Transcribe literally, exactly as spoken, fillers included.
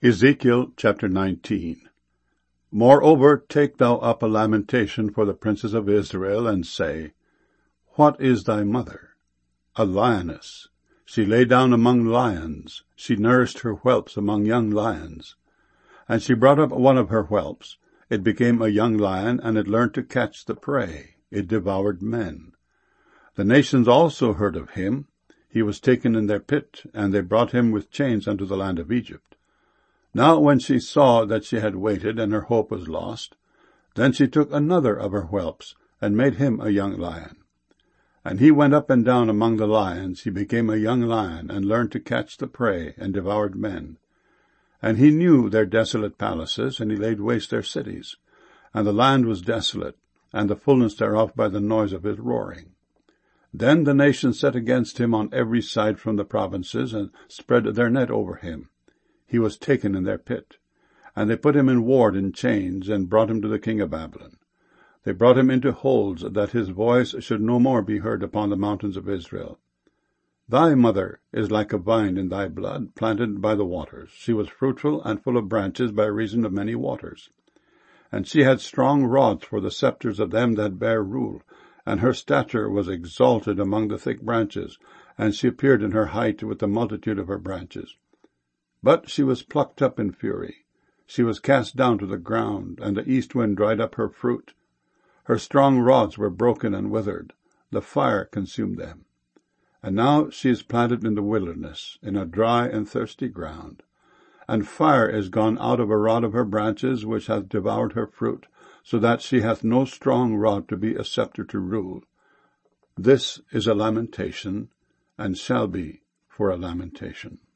Ezekiel chapter nineteen. Moreover, take thou up a lamentation for the princes of Israel, and say, What is thy mother? A lioness. She lay down among lions. She nourished her whelps among young lions. And she brought up one of her whelps. It became a young lion, and it learned to catch the prey. It devoured men. The nations also heard of him. He was taken in their pit, and they brought him with chains unto the land of Egypt. Now when she saw that she had waited, and her hope was lost, then she took another of her whelps, and made him a young lion. And he went up and down among the lions. He became a young lion, and learned to catch the prey, and devoured men. And he knew their desolate palaces, and he laid waste their cities. And the land was desolate, and the fullness thereof by the noise of his roaring. Then the nations set against him on every side from the provinces, and spread their net over him. He was taken in their pit. And they put him in ward in chains, and brought him to the king of Babylon. They brought him into holds, that his voice should no more be heard upon the mountains of Israel. Thy mother is like a vine in thy blood, planted by the waters. She was fruitful and full of branches by reason of many waters. And she had strong rods for the scepters of them that bear rule, and her stature was exalted among the thick branches, and she appeared in her height with the multitude of her branches. But she was plucked up in fury. She was cast down to the ground, and the east wind dried up her fruit. Her strong rods were broken and withered. The fire consumed them. And now she is planted in the wilderness, in a dry and thirsty ground. And fire is gone out of a rod of her branches, which hath devoured her fruit, so that she hath no strong rod to be a scepter to rule. This is a lamentation, and shall be for a lamentation.